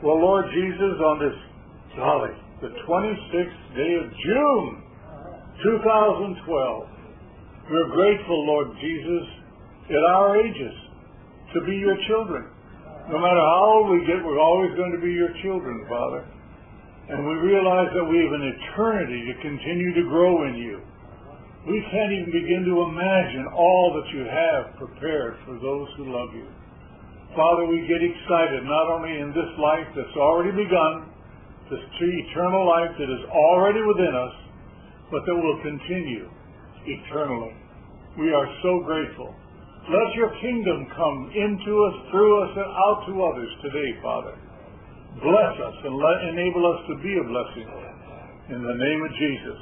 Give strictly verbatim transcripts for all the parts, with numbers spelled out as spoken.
Well, Lord Jesus, on this, golly, the twenty-sixth day of June, two thousand twelve, we're grateful, Lord Jesus, at our ages, to be your children. No matter how old we get, we're always going to be your children, Father. And we realize that we have an eternity to continue to grow in you. We can't even begin to imagine all that you have prepared for those who love you. Father, we get excited not only in this life that's already begun, this eternal life that is already within us, but that will continue eternally. We are so grateful. Let your kingdom come into us, through us, and out to others today, Father. Bless us and let, enable us to be a blessing in the name of Jesus.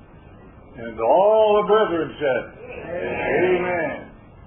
And all the brethren said, Amen.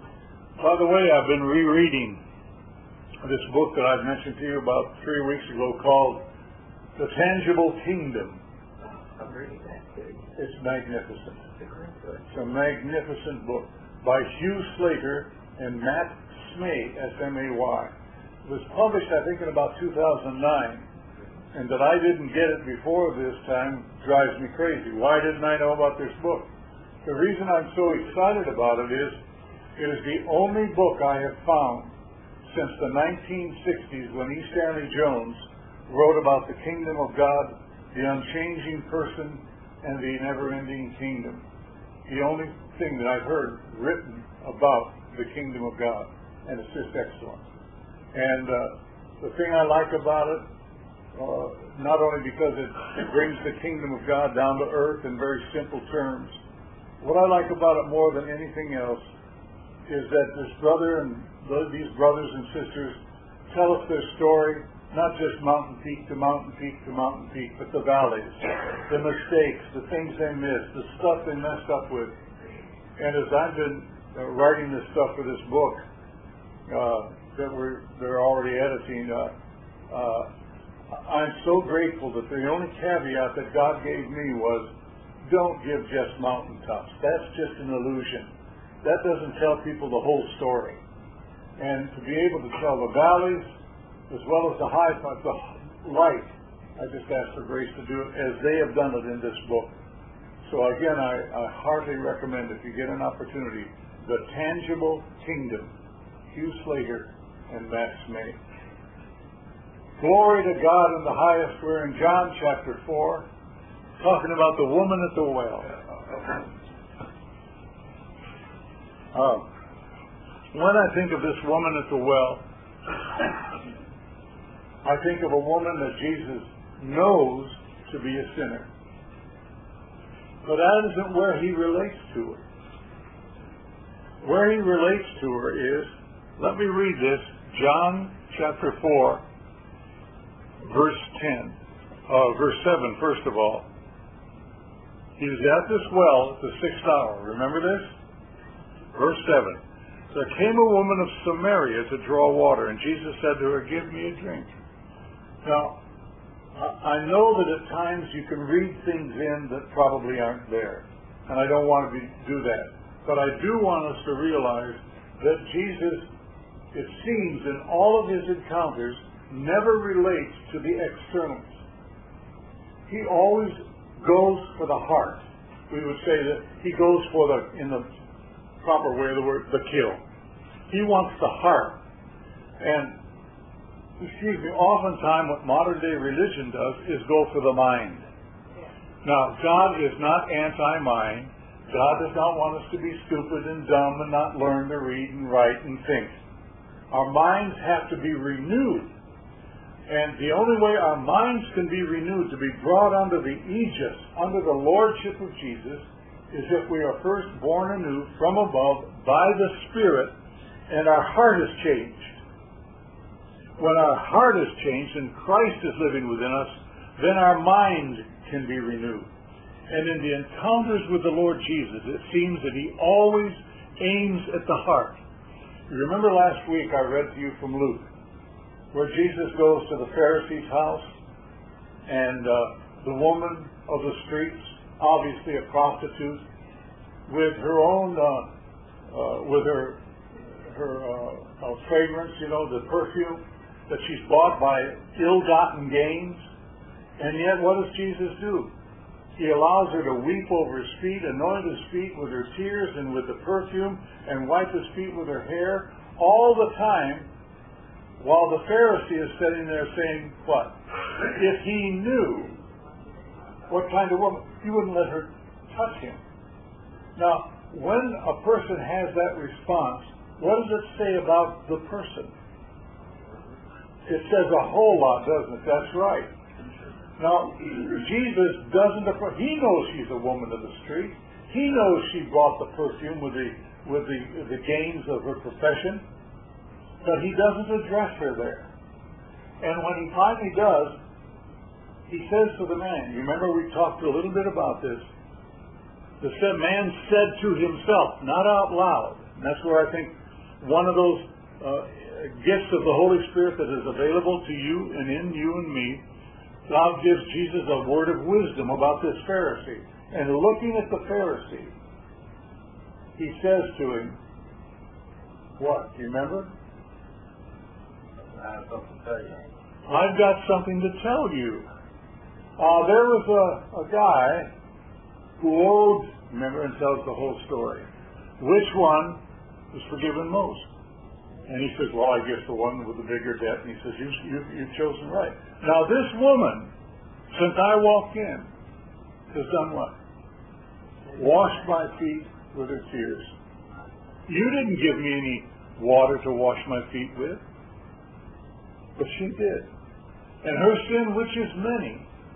By the way, I've been rereading this book that I've mentioned to you about three weeks ago called The Tangible Kingdom. I'm reading that too. It's magnificent. It's a magnificent book by Hugh Slater and Matt Smay, S M A Y. It was published, I think, in about two thousand nine, and that I didn't get it before this time drives me crazy. Why didn't I know about this book? The reason I'm so excited about it is it is the only book I have found since the nineteen sixties when E. Stanley Jones wrote about the kingdom of God, the unchanging person, and the never-ending kingdom. The only thing that I've heard written about the kingdom of God, and it's just excellent. And uh, the thing I like about it, uh, not only because it, it brings the kingdom of God down to earth in very simple terms, what I like about it more than anything else is that this brother and these brothers and sisters tell us their story, not just mountain peak to mountain peak to mountain peak, but the valleys, the mistakes, the things they missed, the stuff they messed up with. And as I've been uh, writing this stuff for this book uh, that we're they're already editing, uh, uh, I'm so grateful that the only caveat that God gave me was, don't give just mountaintops. That's just an illusion. That doesn't tell people the whole story. And to be able to tell the valleys as well as the high points, the light, I just ask for grace to do it as they have done it in this book. So again, I, I heartily recommend, if you get an opportunity, The Tangible Kingdom, Hugh Slater and Matt Smay. Glory to God in the highest. We're in John chapter four, talking about the woman at the well. Uh, when I think of this woman at the well, I think of a woman that Jesus knows to be a sinner. But that isn't where he relates to her. Where he relates to her is, let me read this, John chapter four, verse ten, uh, verse seven, first of all. He was at this well at the sixth hour. Remember this? Verse seven. There came a woman of Samaria to draw water, and Jesus said to her, give me a drink. Now, I know that at times you can read things in that probably aren't there, and I don't want to be, do that. But I do want us to realize that Jesus, it seems, in all of his encounters, never relates to the externals. He always goes for the heart. We would say that he goes for the, in the proper way of the word, the kill. He wants the heart. And excuse me, oftentimes what modern day religion does is go for the mind. Now, God is not anti-mind. God does not want us to be stupid and dumb and not learn to read and write and think. Our minds have to be renewed. And the only way our minds can be renewed, to be brought under the aegis, under the lordship of Jesus, is if we are first born anew from above by the Spirit and our heart is changed. When our heart is changed and Christ is living within us, then our mind can be renewed. And in the encounters with the Lord Jesus, it seems that he always aims at the heart. You remember last week I read to you from Luke, where Jesus goes to the Pharisee's house, and uh, the woman of the streets, obviously a prostitute, with her own, uh, uh, with her her uh, uh, fragrance, you know, the perfume, that she's bought by ill-gotten gains. And yet, what does Jesus do? He allows her to weep over his feet, anoint his feet with her tears and with the perfume, and wipe his feet with her hair, all the time, while the Pharisee is sitting there saying, what? If he knew what kind of woman, he wouldn't let her touch him. Now, when a person has that response, what does it say about the person? It says a whole lot, doesn't it? That's right. Now, Jesus doesn't, he knows she's a woman of the street. He knows she bought the perfume with the, with the, the gains of her profession, but he doesn't address her there. And when he finally does, he says to the man, you remember we talked a little bit about this, the man said to himself, not out loud, and that's where I think one of those uh, gifts of the Holy Spirit that is available to you and in you and me, God gives Jesus a word of wisdom about this Pharisee. And looking at the Pharisee, he says to him, what? Do you remember? I have something to tell you. I've got something to tell you. Uh, there was a, a guy who owed, remember, and tells the whole story. Which one was forgiven most? And he says, well, I guess the one with the bigger debt. And he says, you, you, you've chosen right. Now, this woman, since I walked in, has done what? Washed my feet with her tears. You didn't give me any water to wash my feet with, but she did. And her sin, which is many,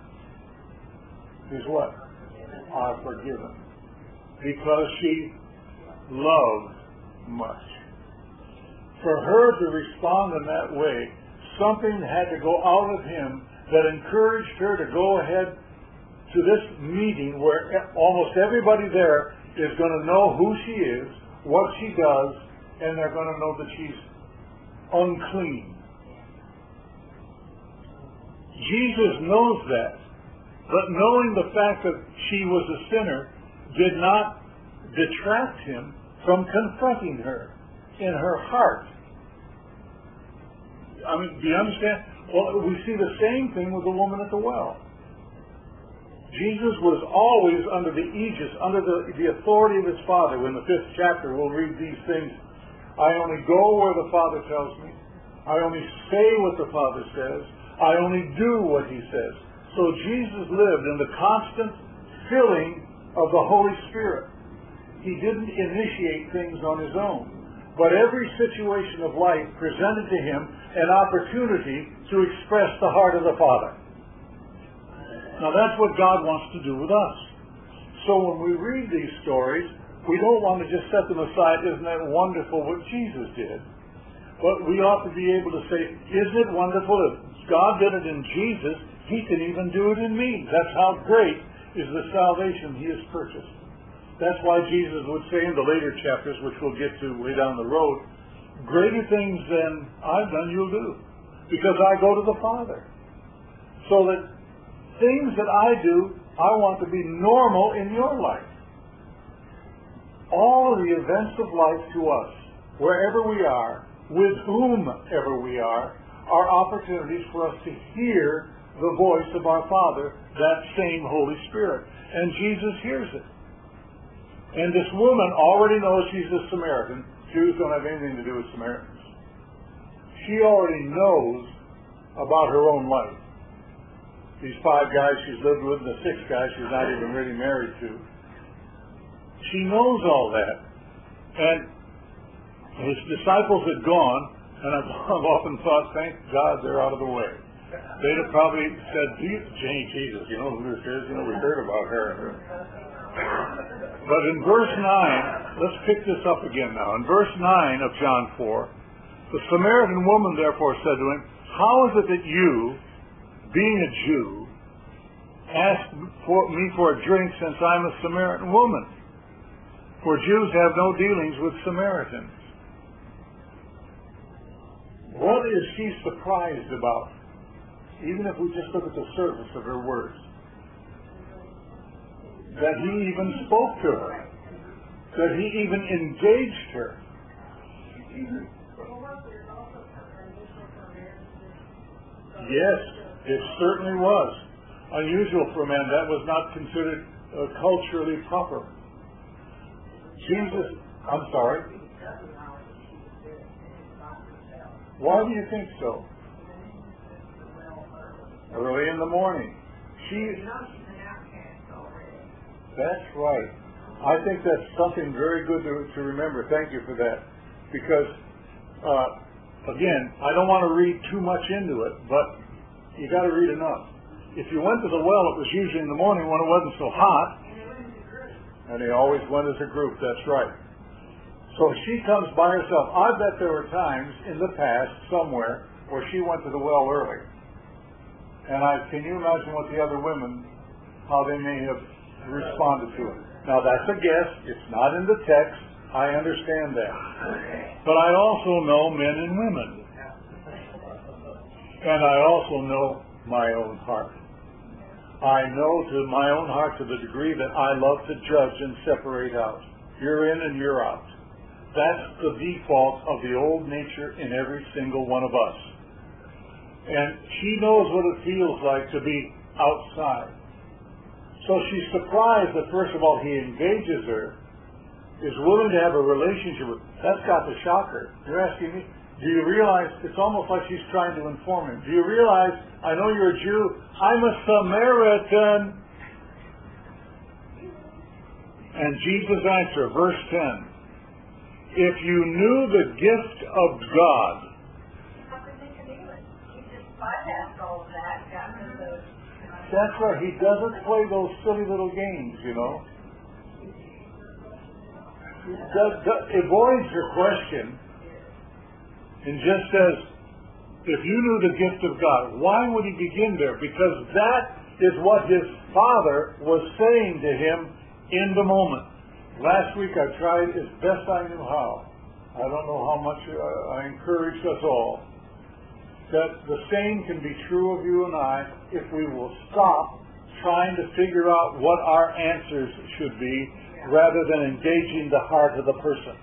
is what? Are forgiven. Because she loved much. For her to respond in that way, something had to go out of him that encouraged her to go ahead to this meeting where almost everybody there is going to know who she is, what she does, and they're going to know that she's unclean. Jesus knows that, but knowing the fact that she was a sinner did not detract him from confronting her in her heart. I mean, do you understand? Well, we see the same thing with the woman at the well. Jesus was always under the aegis, under the, the authority of his Father. In the fifth chapter, we'll read these things. I only go where the Father tells me. I only say what the Father says. I only do what he says. So Jesus lived in the constant filling of the Holy Spirit. He didn't initiate things on his own. But every situation of life presented to him an opportunity to express the heart of the Father. Now that's what God wants to do with us. So when we read these stories, we don't want to just set them aside, isn't that wonderful what Jesus did? But we ought to be able to say, isn't it wonderful if God did it in Jesus, he can even do it in me. That's how great is the salvation he has purchased. That's why Jesus would say in the later chapters, which we'll get to way down the road, greater things than I've done you'll do, because I go to the Father. So that things that I do, I want to be normal in your life. All of the events of life to us, wherever we are, with whomever we are, are opportunities for us to hear the voice of our Father, that same Holy Spirit. And Jesus hears it. And this woman already knows she's a Samaritan. Jews don't have anything to do with Samaritans. She already knows about her own life. These five guys she's lived with, and the sixth guy she's not even really married to. She knows all that. And his disciples had gone, and I've, I've often thought, thank God they're out of the way. They'd have probably said, Jane, Jesus, you know who this is? You know, we heard about her. But in verse nine, let's pick this up again now. In verse nine of John four, the Samaritan woman therefore said to him, how is it that you, being a Jew, ask for me for a drink since I'm a Samaritan woman? For Jews have no dealings with Samaritans. What is she surprised about? Even if we just look at the surface of her words. That he even spoke to her. That he even engaged her. Yes, it certainly was. Unusual for a man. That was not considered uh, culturally proper. Jesus, I'm sorry. Why do you think so? Early in the morning. She, that's right. I think that's something very good to, to remember. Thank you for that. Because, uh, again, I don't want to read too much into it, but you got to read enough. If you went to the well, it was usually in the morning when it wasn't so hot. And they always went as a group, that's right. So she comes by herself. I bet there were times in the past, somewhere, where she went to the well early. And I can you imagine what the other women, how they may have responded to it. Now that's a guess. It's not in the text. I understand that. But I also know men and women. And I also know my own heart. I know to my own heart to the degree that I love to judge and separate out. You're in and you're out. That's the default of the old nature in every single one of us. And she knows what it feels like to be outside. So she's surprised that first of all he engages her, is willing to have a relationship with her. That's got to shock her. You're asking me, do you realize, it's almost like she's trying to inform him. Do you realize, I know you're a Jew, I'm a Samaritan. And Jesus' answer, verse ten, if you knew the gift of God. That's right, he doesn't play those silly little games, you know. Does, does, avoids your question and just says, if you knew the gift of God, why would he begin there? Because that is what his Father was saying to him in the moment. Last week I tried as best I knew how. I don't know how much uh, I encouraged us all. That the same can be true of you and I if we will stop trying to figure out what our answers should be rather than engaging the heart of the person.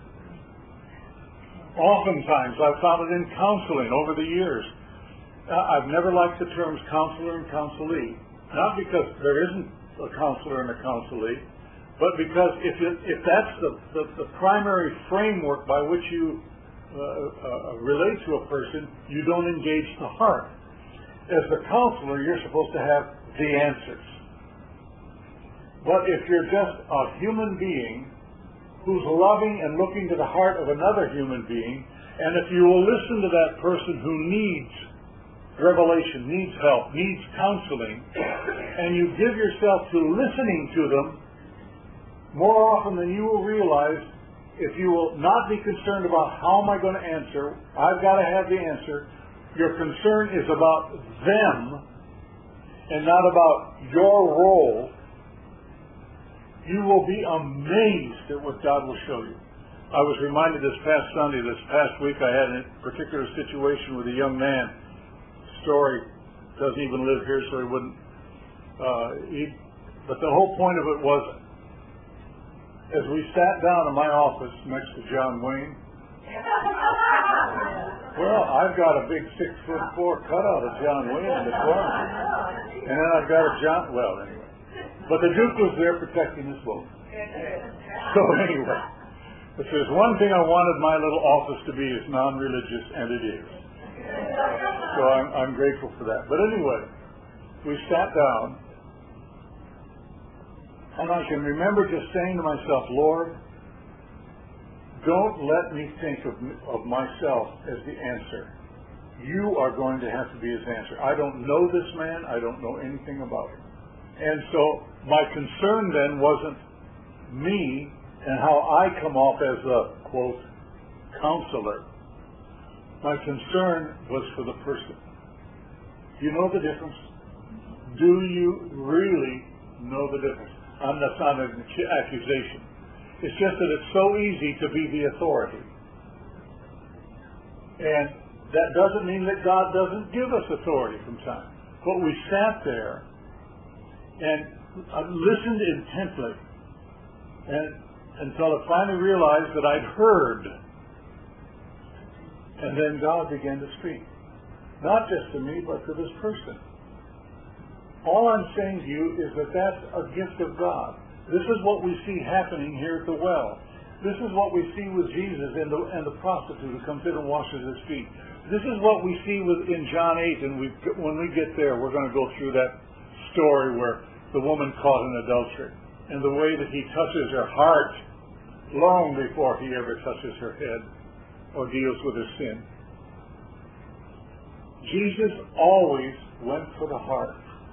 Oftentimes, I've found it in counseling over the years. Uh, I've never liked the terms counselor and counselee. Not because there isn't a counselor and a counselee, but because if it, if that's the, the, the primary framework by which you uh, uh, relate to a person, you don't engage the heart. As the counselor, you're supposed to have the answers. But if you're just a human being who's loving and looking to the heart of another human being, and if you will listen to that person who needs revelation, needs help, needs counseling, and you give yourself to listening to them, more often than you will realize, if you will not be concerned about how am I going to answer, I've got to have the answer, your concern is about them and not about your role, you will be amazed at what God will show you. I was reminded this past Sunday, this past week, I had a particular situation with a young man. Story doesn't even live here, so he wouldn't. Uh, he, but the whole point of it was, as we sat down in my office next to John Wayne, well, I've got a big six foot four cutout of John Wayne in the corner, and then I've got a John. Well, anyway. But the Duke was there protecting his boat. So anyway, if there's one thing I wanted my little office to be, is non-religious, and it is. So I'm, I'm grateful for that. But anyway, we sat down, and I can remember just saying to myself, Lord, don't let me think of, of myself as the answer. You are going to have to be his answer. I don't know this man. I don't know anything about him. And so my concern then wasn't me and how I come off as a, quote, counselor. My concern was for the person. Do you know the difference? Do you really know the difference? I'm, that's not an accusation. It's just that it's so easy to be the authority. And that doesn't mean that God doesn't give us authority from time. But we sat there and I listened intently, and until I finally realized that I'd heard, and then God began to speak. not just to me, but to this person. All I'm saying to you is that that's a gift of God. This is what we see happening here at the well. This is what we see with Jesus and the, and the prostitute who comes in and washes his feet. This is what we see with, in John eight, and we, when we get there, we're going to go through that story where the woman caught in adultery, and the way that he touches her heart long before he ever touches her head or deals with her sin. Jesus always went for the heart.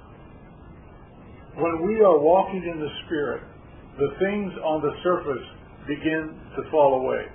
When we are walking in the Spirit, the things on the surface begin to fall away.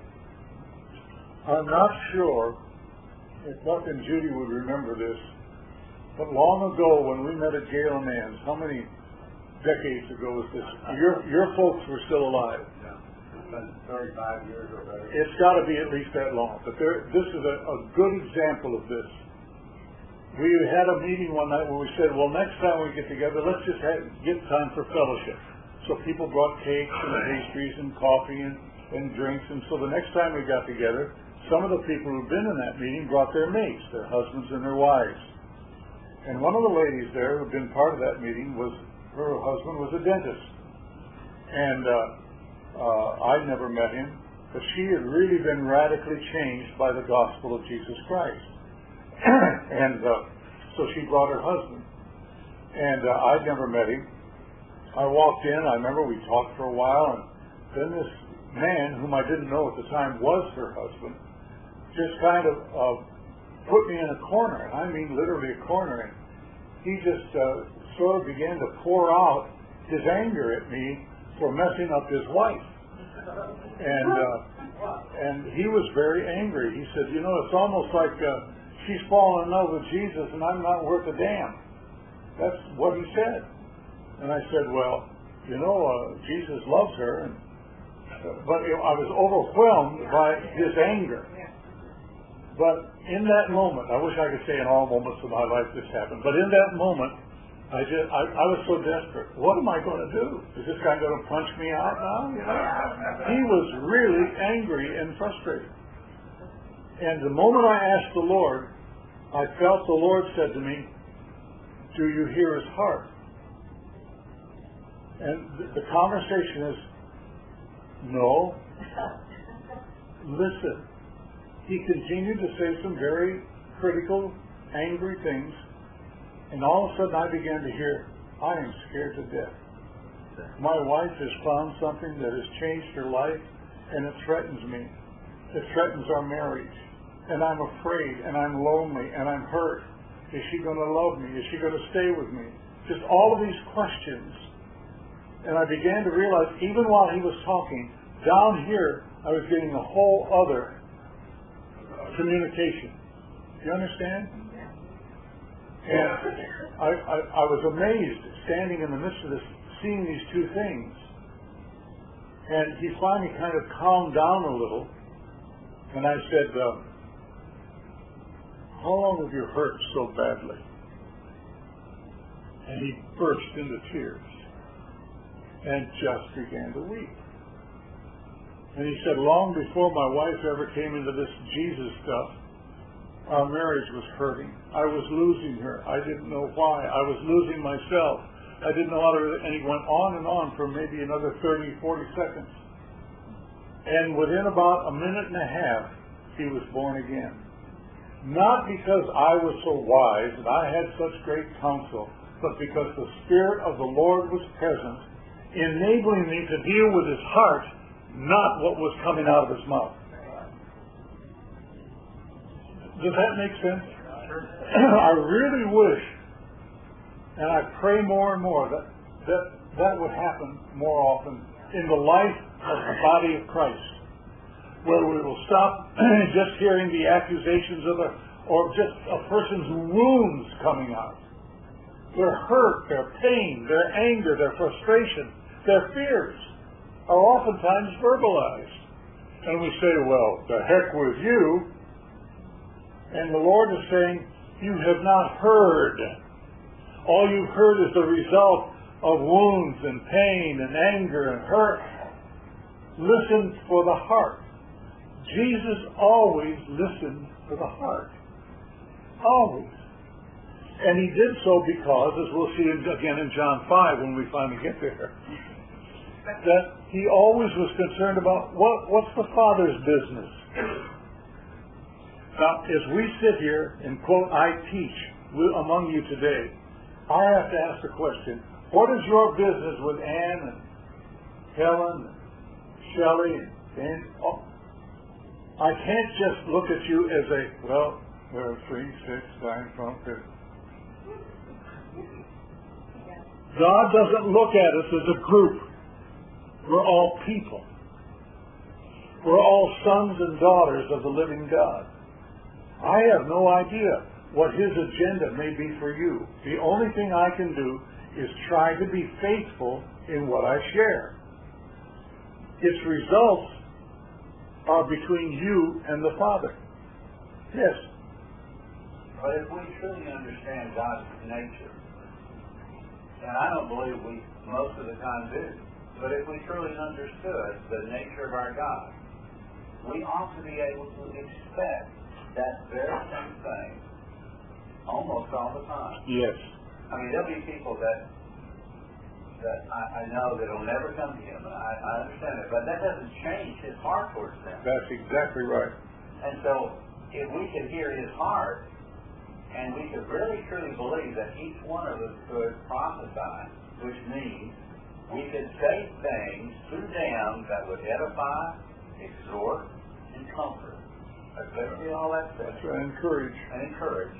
I'm not sure if Buck and Judy would remember this, but long ago when we met at Gale and Ann's, how many decades ago was this? Your your folks were still alive. Yeah. It's been thirty-five years or better. It's got to be at least that long. But there, this is a, a good example of this. We had a meeting one night where we said, well, next time we get together, let's just have, get time for fellowship. So people brought cakes and pastries and coffee and, and drinks. And so the next time we got together, some of the people who'd been in that meeting brought their mates, their husbands and their wives. And one of the ladies there who'd been part of that meeting was, her husband was a dentist. And uh, uh, I'd never met him, but she had really been radically changed by the gospel of Jesus Christ. and uh, so she brought her husband. And uh, I'd never met him. I walked in, I remember we talked for a while, and then this man, whom I didn't know at the time was her husband, just kind of uh, put me in a corner, and I mean literally a corner, and he just uh, sort of began to pour out his anger at me for messing up his wife. And uh, and he was very angry. He said, you know, it's almost like uh, she's fallen in love with Jesus and I'm not worth a damn. That's what he said. And I said, well, you know, uh, Jesus loves her. And, uh, but it, I was overwhelmed by his anger. But in that moment, I wish I could say in all moments of my life this happened, but in that moment, I just, I, I was so desperate. What am I going to do? Is this guy going to punch me out now? You know? He was really angry and frustrated. And the moment I asked the Lord, I felt the Lord said to me, do you hear his heart? And th- the conversation is, no. Listen. He continued to say some very critical, angry things, and all of a sudden I began to hear, I am scared to death. My wife has found something that has changed her life, and it threatens me. It threatens our marriage. And I'm afraid, and I'm lonely, and I'm hurt. Is she going to love me? Is she going to stay with me? Just all of these questions. And I began to realize, even while he was talking, down here, I was getting a whole other communication. Do you understand? And I, I, I was amazed, standing in the midst of this, seeing these two things. And he finally kind of calmed down a little, and I said, uh, how long have you hurt so badly? And he burst into tears and just began to weep. And he said, long before my wife ever came into this Jesus stuff, our marriage was hurting. I was losing her. I didn't know why. I was losing myself. I didn't know how to, and he went on and on for maybe another thirty, forty seconds. And within about a minute and a half, he was born again. Not because I was so wise and I had such great counsel, but because the Spirit of the Lord was present, enabling me to deal with his heart, not what was coming out of his mouth. Does that make sense? I really wish, and I pray more and more, that, that that would happen more often in the life of the body of Christ, where we will stop just hearing the accusations of a, or just a person's wounds coming out. Their hurt, their pain, their anger, their frustration, their fears are oftentimes verbalized. And we say, well, the heck with you. And the Lord is saying, you have not heard. All you've heard is the result of wounds and pain and anger and hurt. Listen for the heart. Jesus always listened for the heart. Always. And he did so because, as we'll see again in John five when we finally get there, that he always was concerned about what, what's the Father's business. Now, as we sit here and quote, I teach among you today, I have to ask the question, what is your business with Ann and Helen and Shelley and Dan? Oh, I can't just look at you as a, well, there are three, six, nine, twelve, fifteen. God doesn't look at us as a group. We're all people. We're all sons and daughters of the living God. I have no idea what his agenda may be for you. The only thing I can do is try to be faithful in what I share. Its results are between you and the Father. Yes. But if we truly understand God's nature, and I don't believe we most of the time do, but if we truly understood the nature of our God, we ought to be able to expect that very same thing almost all the time. Yes. I mean, there'll be people that that I, I know that will never come to him, and I, I understand that, but that doesn't change his heart towards them. That's exactly right. And so, if we could hear his heart, and we could really truly believe that each one of us could prophesy, which means we could say things to them that would edify, exhort, and comfort. Especially all that stuff. That's right, encourage. And encourage.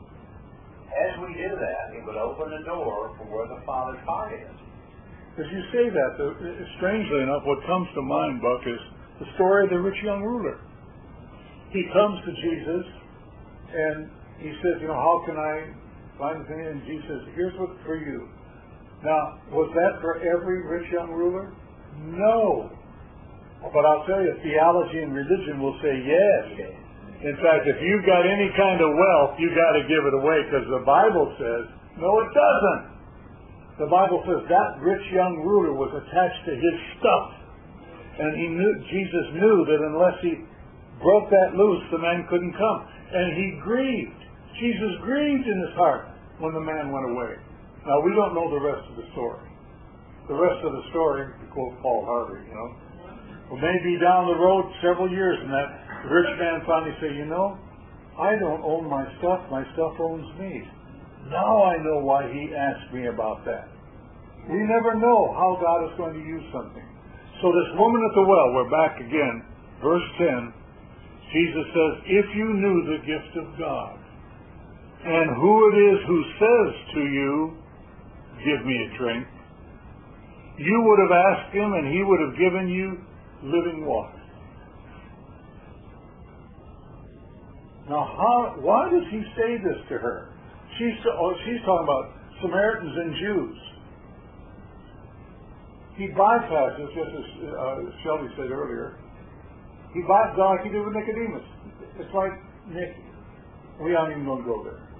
As we do that, it would open the door for where the Father's heart is. As you say that, though, strangely enough, what comes to mind, Buck, is the story of the rich young ruler. He comes to Jesus, and he says, you know, how can I find anything? And Jesus says, here's what for you. Now, was that for every rich young ruler? No. But I'll tell you, theology and religion will say yes. In fact, if you've got any kind of wealth, you've got to give it away, because the Bible says, no, it doesn't. The Bible says that rich young ruler was attached to his stuff. And he knew, Jesus knew that unless he broke that loose, the man couldn't come. And he grieved. Jesus grieved in his heart when the man went away. Now, we don't know the rest of the story. The rest of the story, to quote Paul Harvey, you know, well, maybe down the road several years, and that rich man finally say, you know, I don't own my stuff, my stuff owns me. Now I know why he asked me about that. We never know how God is going to use something. So this woman at the well, we're back again, verse ten, Jesus says, if you knew the gift of God, and who it is who says to you, give me a drink, you would have asked him, and he would have given you living water. Now, how, why does he say this to her? She's, oh, she's talking about Samaritans and Jews. He bypasses, just as uh, Shelby said earlier, he bypasses like he did with Nicodemus. It's like, Nick, we aren't even going to go there.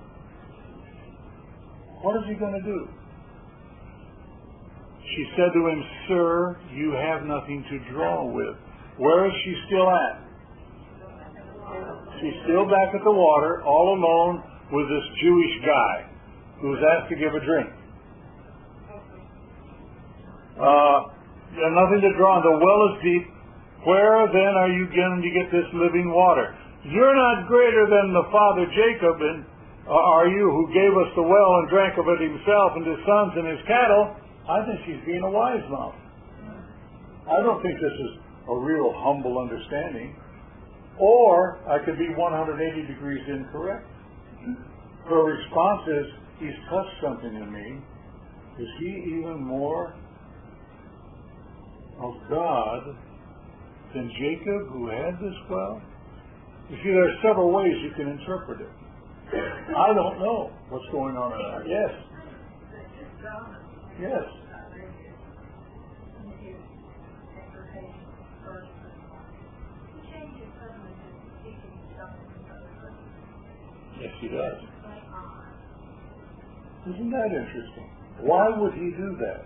What is he going to do? She said to him, sir, you have nothing to draw with. Where is she still at? She's still back at the water, all alone with this Jewish guy who was asked to give a drink. Uh, there's nothing to draw on. The well is deep. Where then are you going to get this living water? You're not greater than the father Jacob, and uh, are you, who gave us the well and drank of it himself and his sons and his cattle? I think she's being a wise mouth. I don't think this is a real humble understanding. Or I could be one hundred eighty degrees incorrect. Her response is, he's touched something in me. Is he even more of God than Jacob, who had this well? You see, there are several ways you can interpret it. I don't know what's going on in there. Yes. Yes. Yes, he does. Isn't that interesting? Why would he do that?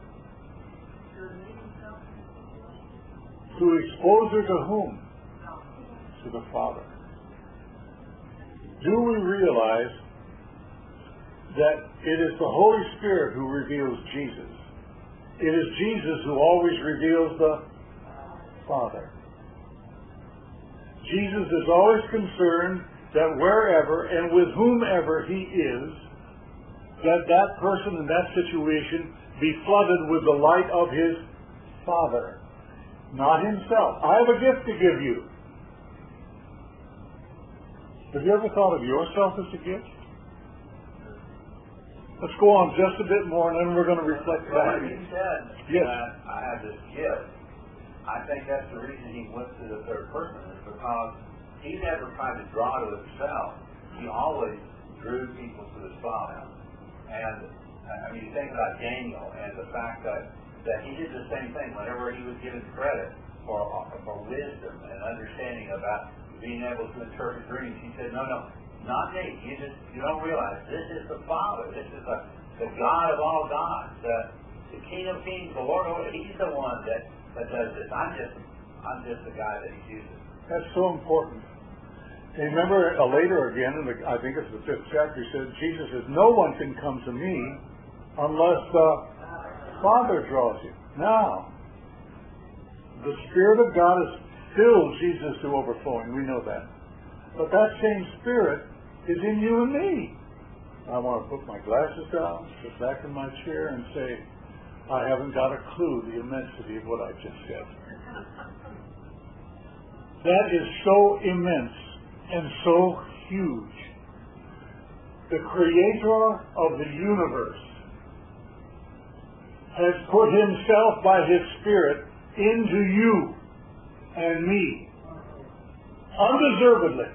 To expose her to whom? To the Father. do we realize that it is the Holy Spirit who reveals Jesus? It is Jesus who always reveals the Father. Jesus is always concerned that wherever and with whomever he is, that that person in that situation be flooded with the light of his Father, not himself. I have a gift to give you. Have you ever thought of yourself as a gift? Let's go on just a bit more, and then we're going to reflect well, back. When he said yes. that I have this gift, I think that's the reason he went to the third person, is because he never tried to draw to himself. He always drew people to his Father. And, I mean, you think about Daniel and the fact that, that he did the same thing whenever he was given credit for, for wisdom and understanding about being able to interpret dreams. He said, no, no, not me. You just, you don't realize this is the Father. This is the, the God of all gods, the, the King of kings, the Lord of lords. He's the one that, that does this. I'm just, I'm just the guy that he uses. That's so important. And remember uh, later again, in the, I think it's the fifth chapter, he said, Jesus says, no one can come to me unless the Father draws you. Now, the Spirit of God has filled Jesus to overflowing. We know that. But that same Spirit is in you and me. I want to put my glasses down, sit back in my chair, and say, I haven't got a clue the immensity of what I just said. That is so immense and so huge. The Creator of the universe has put himself by his Spirit into you and me, undeservedly.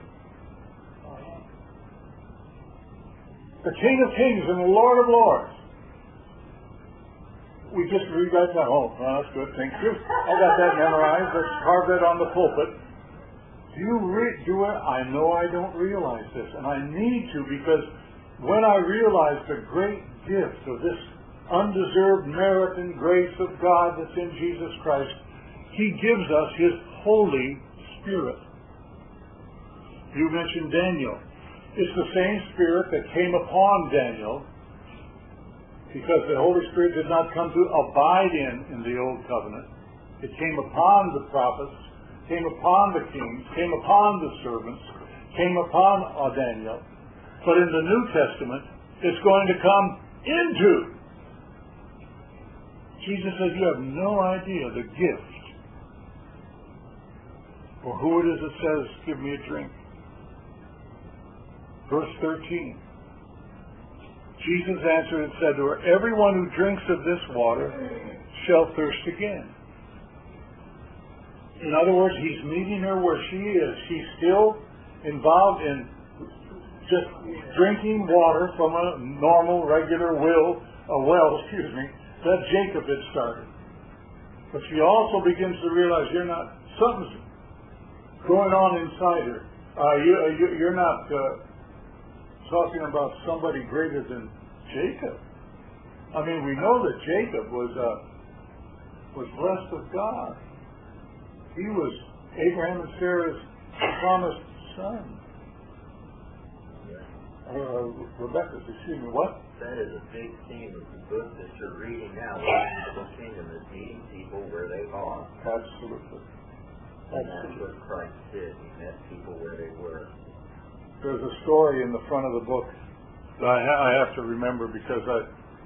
The King of Kings and the Lord of Lords. We just read that down. Oh, well, that's good, thank you. I got that memorized. Let's carve that on the pulpit. Do you re- do it? I know I don't realize this, and I need to, because when I realize the great gift of this undeserved merit and grace of God that's in Jesus Christ, he gives us his Holy Spirit. You mentioned Daniel. It's the same Spirit that came upon Daniel, because the Holy Spirit did not come to abide in in the Old Covenant. It came upon the prophets, came upon the kings, came upon the servants, came upon uh, Daniel. But in the New Testament, it's going to come into. Jesus says, you have no idea the gift, or who it is that says, give me a drink. Verse thirteen. Jesus answered and said to her, everyone who drinks of this water shall thirst again. In other words, he's meeting her where she is. She's still involved in just drinking water from a normal, regular will, a well, excuse me, that Jacob had started. But she also begins to realize you're not, something's going on inside her. Uh, you, you, you're not uh, talking about somebody greater than Jacob. I mean, we know that Jacob was uh, was blessed of God. He was Abraham and Sarah's promised son. Uh, Rebecca, excuse me, what? That is a big theme of the book that you're reading now. The kingdom is meeting people where they are. Absolutely. And that's what Christ did. He met people where they were. There's a story in the front of the book that I, ha- I have to remember, because I,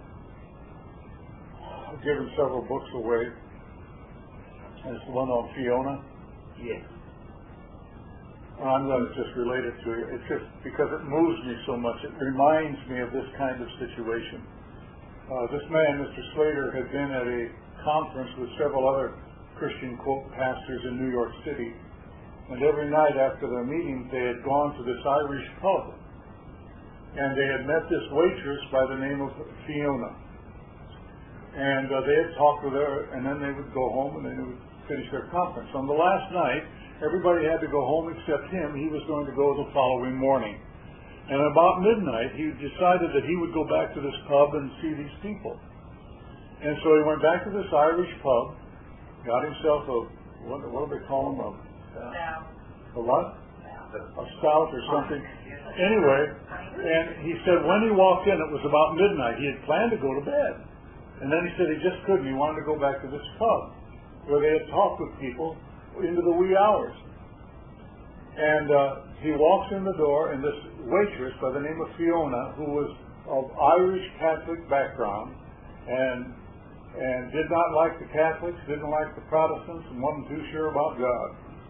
I've given several books away. It's the one on Fiona. Yes. I'm going to just relate it to you. It's just because it moves me so much. It reminds me of this kind of situation. Uh, this man, Mister Slater, had been at a conference with several other Christian, quote, pastors in New York City. And every night after their meetings, they had gone to this Irish pub. And they had met this waitress by the name of Fiona. And uh, they had talked with her, and then they would go home, and then they would finish their conference. On the last night, everybody had to go home except him. He was going to go the following morning. And about midnight, he decided that he would go back to this pub and see these people. And so he went back to this Irish pub, got himself a, what, what do they call them, a, Now. a what? A stout or something. Anyway, and he said when he walked in, it was about midnight. He had planned to go to bed. And then he said he just couldn't. He wanted to go back to this pub where they had talked with people into the wee hours. And uh, he walks in the door, and this waitress by the name of Fiona, who was of Irish Catholic background, and and did not like the Catholics, didn't like the Protestants, and wasn't too sure about God,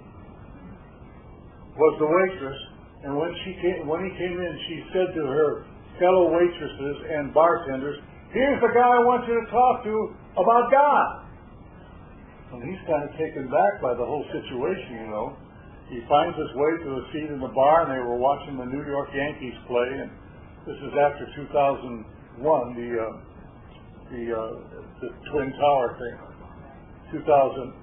was the waitress. And when she came, when he came in, she said to her fellow waitresses and bartenders, "Here's the guy I want you to talk to about God." And he's kind of taken back by the whole situation, you know. He finds his way to a seat in the bar, and they were watching the New York Yankees play. And this is after two thousand one, the uh, the uh, the Twin Tower thing. two thousand,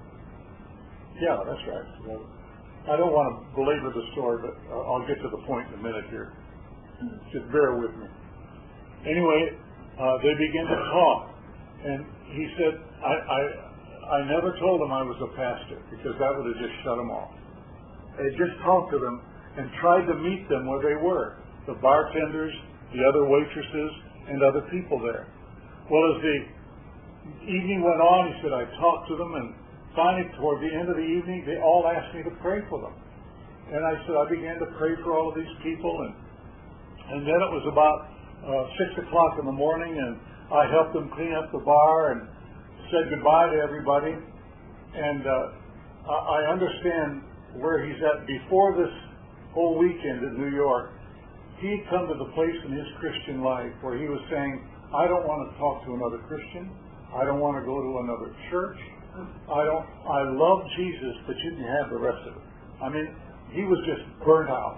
yeah, that's right. Well, I don't want to belabor the story, but I'll get to the point in a minute here. Just bear with me. Anyway, uh, they began to talk, and he said, I, I, I never told him I was a pastor, because that would have just shut him off. I just talked to them and tried to meet them where they were, the bartenders, the other waitresses, and other people there. Well, as the evening went on, he said, I talked to them, and finally, toward the end of the evening, they all asked me to pray for them. And I said, I began to pray for all of these people, and and then it was about uh, six o'clock in the morning, and I helped them clean up the bar and said goodbye to everybody. And uh, I understand where he's at. Before this whole weekend in New York, he'd come to the place in his Christian life where he was saying, I don't want to talk to another Christian. I don't want to go to another church. I don't. I love Jesus, but you can have the rest of it. I mean, he was just burnt out.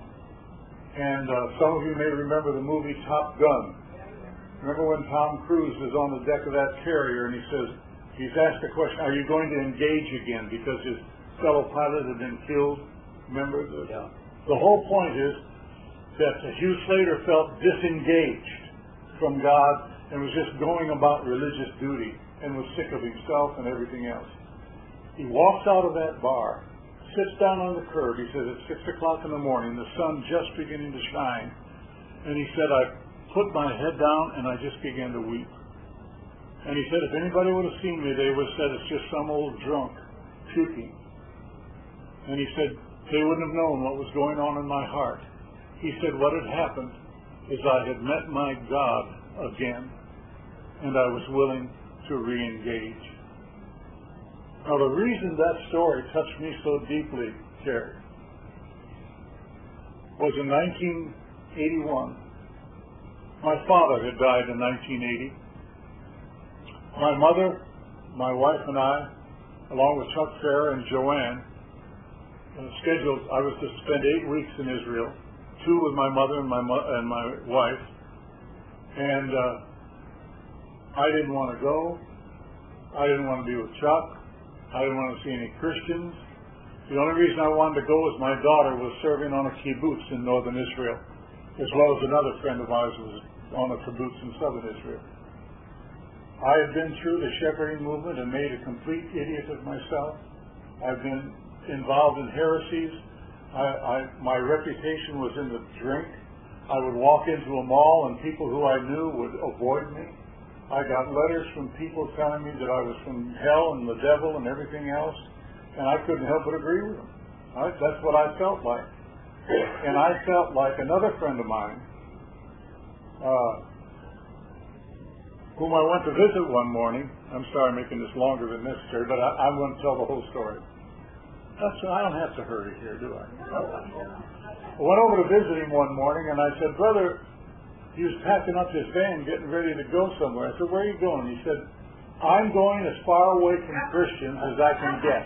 And uh, some of you may remember the movie Top Gun. Remember when Tom Cruise is on the deck of that carrier and he says, he's asked the question, are you going to engage again because his fellow pilot had been killed? Remember? The, yeah. the whole point is that Hugh Slater felt disengaged from God and was just going about religious duty and was sick of himself and everything else. He walks out of that bar, sits down on the curb. He says it's six o'clock in the morning, the sun just beginning to shine, and he said, I put my head down and I just began to weep. And he said, if anybody would have seen me, they would have said it's just some old drunk puking. And he said, they wouldn't have known what was going on in my heart. He said, what had happened is I had met my God again, and I was willing to re-engage. Now, the reason that story touched me so deeply, Terry, was in nineteen eighty-one. My father had died in nineteen eighty. My mother, my wife, and I, along with Chuck Fair and Joanne, uh, scheduled, I was to spend eight weeks in Israel, two with my mother and my, mo- and my wife. And uh, I didn't want to go. I didn't want to be with Chuck. I didn't want to see any Christians. The only reason I wanted to go was my daughter was serving on a kibbutz in northern Israel, as well as another friend of ours was on a kibbutz in southern Israel. I had been through the shepherding movement and made a complete idiot of myself. I've been involved in heresies. I, I, my reputation was in the drink. I would walk into a mall and people who I knew would avoid me. I got letters from people telling me that I was from hell and the devil and everything else, and I couldn't help but agree with them. I, that's what I felt like. And I felt like another friend of mine, uh, whom I went to visit one morning. I'm sorry I'm making this longer than necessary, but I, I'm going to tell the whole story. That's, I don't have to hurry here, do I? I went over to visit him one morning, and I said, brother, he was packing up his van, getting ready to go somewhere. I said, where are you going? He said, I'm going as far away from Christians as I can get.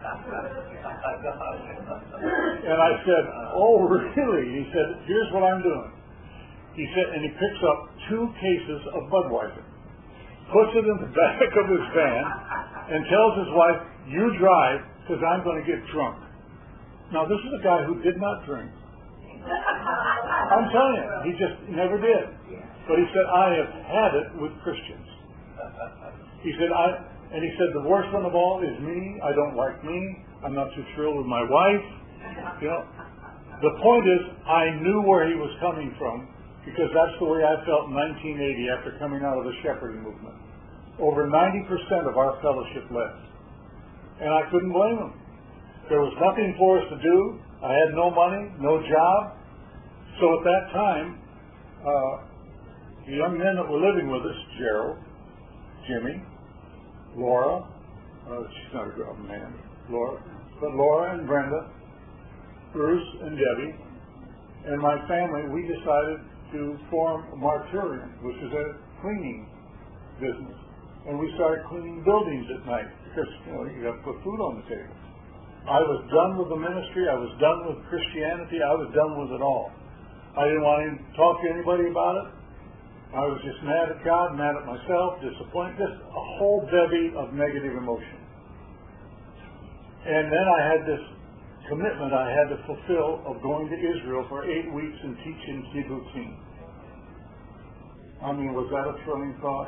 And I said, oh, really? He said, here's what I'm doing. He said, and he picks up two cases of Budweiser, puts it in the back of his van, and tells his wife, you drive, because I'm going to get drunk. Now, this is a guy who did not drink. I'm telling you, he just never did. But he said, I have had it with Christians. He said, I, and he said, the worst one of all is me. I don't like me. I'm not too thrilled with my wife. You know. the point is, I knew where he was coming from, because that's the way I felt in nineteen eighty after coming out of the shepherding movement. Over ninety percent of our fellowship left. And I couldn't blame them. There was nothing for us to do. I had no money, no job. So at that time, uh, the young men that were living with us, Gerald, Jimmy, Laura, uh, she's not a girl, man, Laura, but Laura and Brenda, Bruce and Debbie, and my family, we decided to form a Martyrium, which is a cleaning business. And we started cleaning buildings at night because, you know, you got to put food on the table. I was done with the ministry. I was done with Christianity. I was done with it all. I didn't want to talk to anybody about it. I was just mad at God, mad at myself, disappointed, just a whole bevy of negative emotion. And then I had this commitment I had to fulfill of going to Israel for eight weeks and teaching kibbutzim. I mean, was that a thrilling thought?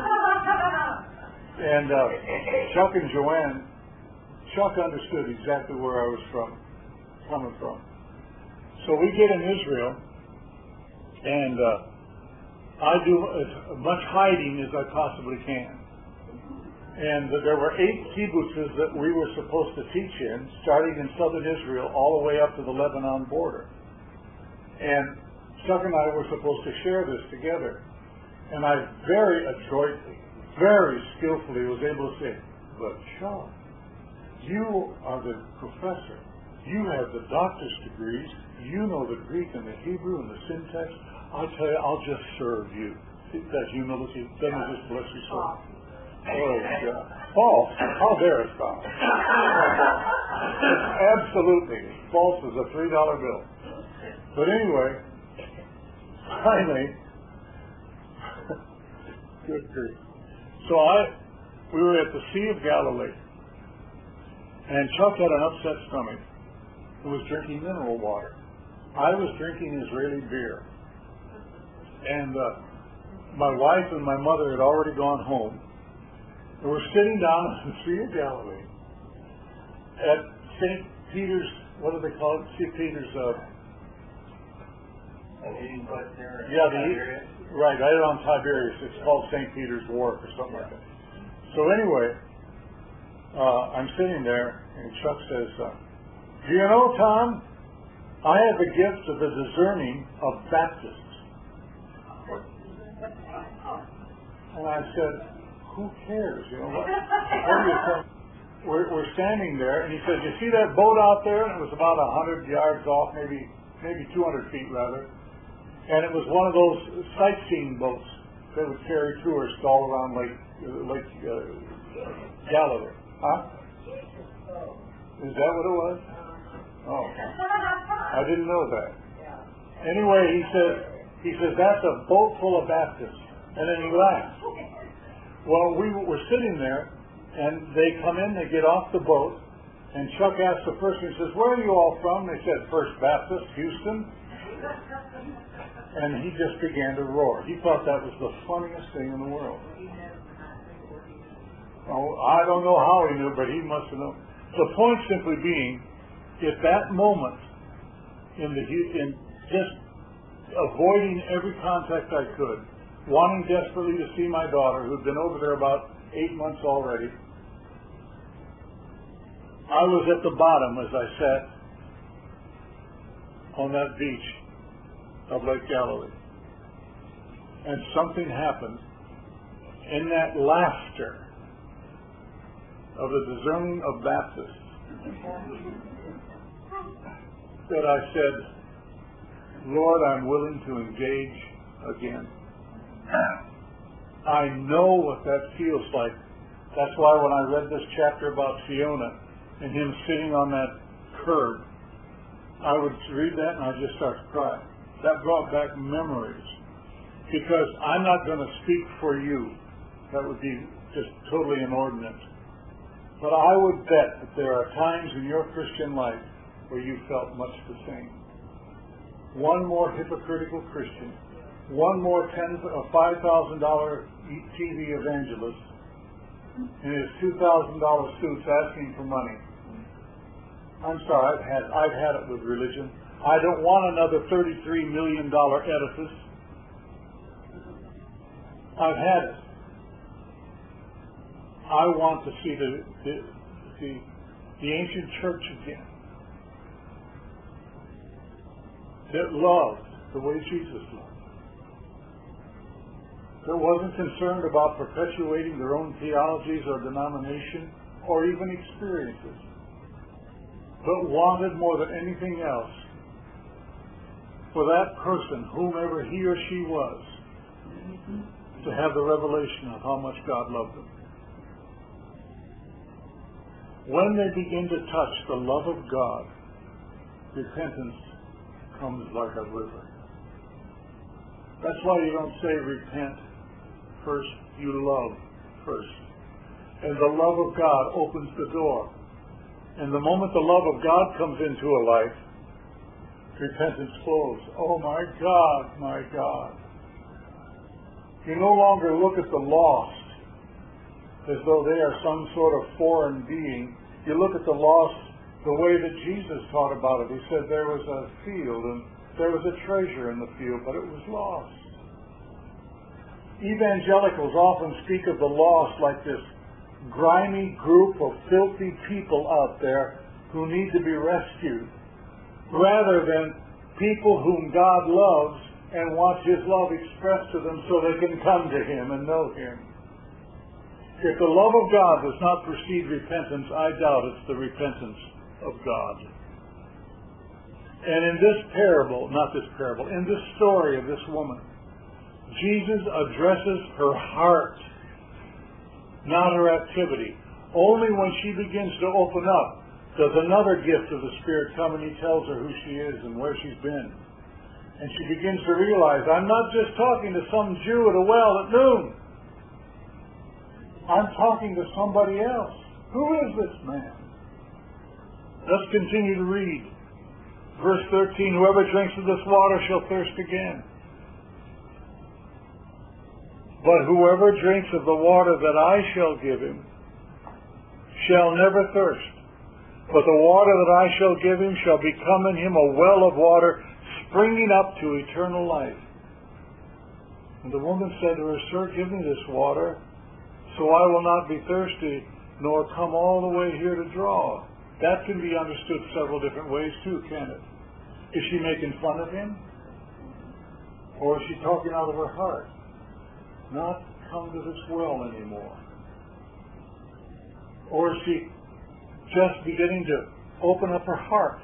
And uh, Chuck and Joanne, Chuck understood exactly where I was from, coming from. So we get in Israel, and uh, I do as much hiding as I possibly can. And there were eight kibbutzes that we were supposed to teach in, starting in southern Israel all the way up to the Lebanon border. And Chuck and I were supposed to share this together. And I very adroitly, very skillfully was able to say, but Chuck, you are the professor. You have the doctor's degrees. You know the Greek and the Hebrew and the syntax. I tell you, I'll just serve you. That humility doesn't just bless you so. Oh, God. False. How dare it stop? Absolutely. False as a three dollar bill. But anyway, finally, good grief. So I, we were at the Sea of Galilee, and Chuck had an upset stomach and was drinking mineral water. I was drinking Israeli beer. And uh, my wife and my mother had already gone home. And we're sitting down on the Sea of Galilee at Saint Peter's, what do they call it? Saint Peter's, uh, Eating place there. yeah, the, right, right on Tiberias. It's called Saint Peter's Wharf or something like that. So anyway, uh, I'm sitting there, and Chuck says, uh, do you know, Tom, I have the gift of the discerning of Baptists. And I said, who cares? You know, what, what do you think? We're, we're standing there, and he says, you see that boat out there? And it was about a hundred yards off, maybe maybe two hundred feet rather. And it was one of those sightseeing boats that would carry tourists all around Lake Lake uh, Galilee. Huh? Is that what it was? Oh, I didn't know that. Anyway, he says, he says that's a boat full of Baptists, and then he laughed. Well, we were sitting there, and they come in, they get off the boat, and Chuck asked the person, he says, where are you all from? They said, First Baptist, Houston. And he just began to roar. He thought that was the funniest thing in the world. Oh, I don't know how he knew, but he must have known. The point simply being, at that moment, in the in just avoiding every contact I could, wanting desperately to see my daughter, who'd been over there about eight months already, I was at the bottom as I sat on that beach of Lake Galilee. And something happened in that laughter of the discerning of Baptists that I said, Lord, I'm willing to engage again. I know what that feels like. That's why when I read this chapter about Fiona and him sitting on that curb, I would read that and I'd just start to cry. That brought back memories. Because I'm not going to speak for you. That would be just totally inordinate. But I would bet that there are times in your Christian life where you felt much the same. One more hypocritical Christian, one more ten or five thousand dollar T V evangelist in his two thousand dollar suits asking for money. I'm sorry, I've had I've had it with religion. I don't want another thirty-three million dollar edifice. I've had it. I want to see the, the, the, the ancient church again that loved the way Jesus loved. That wasn't concerned about perpetuating their own theologies or denomination or even experiences, but wanted more than anything else for that person, whomever he or she was, to have the revelation of how much God loved them. When they begin to touch the love of God, repentance comes like a river. That's why you don't say repent first, you love first. And the love of God opens the door. And the moment the love of God comes into a life, repentance flows. Oh my God, my God. You no longer look at the lost as though they are some sort of foreign being. You look at the lost the way that Jesus taught about it. He said there was a field and there was a treasure in the field, but it was lost. Evangelicals often speak of the lost like this grimy group of filthy people out there who need to be rescued, rather than people whom God loves and wants His love expressed to them so they can come to Him and know Him. If the love of God does not precede repentance, I doubt it's the repentance of God. And in this parable, not this parable, in this story of this woman, Jesus addresses her heart, not her activity. Only when she begins to open up does another gift of the Spirit come and He tells her who she is and where she's been. And she begins to realize, I'm not just talking to some Jew at a well at noon. I'm talking to somebody else. Who is this man? Let's continue to read. Verse thirteen, whoever drinks of this water shall thirst again. But whoever drinks of the water that I shall give him shall never thirst. But the water that I shall give him shall become in him a well of water springing up to eternal life. And the woman said to her, Sir, give me this water, so I will not be thirsty, nor come all the way here to draw. That can be understood several different ways too, can it? Is she making fun of him? Or is she talking out of her heart? Not come to this well anymore. Or is she just beginning to open up her heart?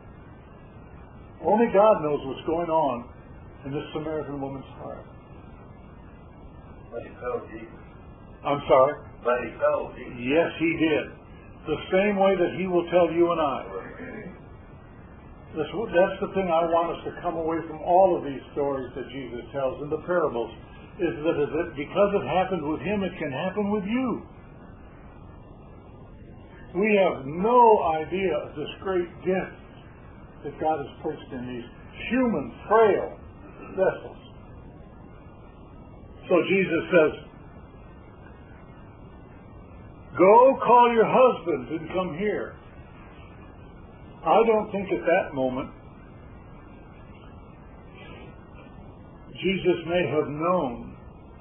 Only God knows what's going on in this Samaritan woman's heart. But He told Jesus. I'm sorry? But He told Jesus. Yes, He did. The same way that He will tell you and I. That's, that's the thing I want us to come away from all of these stories that Jesus tells in the parables, is that because it happened with Him, it can happen with you. We have no idea of this great gift that God has placed in these human, frail vessels. So Jesus says, go call your husband and come here. I don't think at that moment Jesus may have known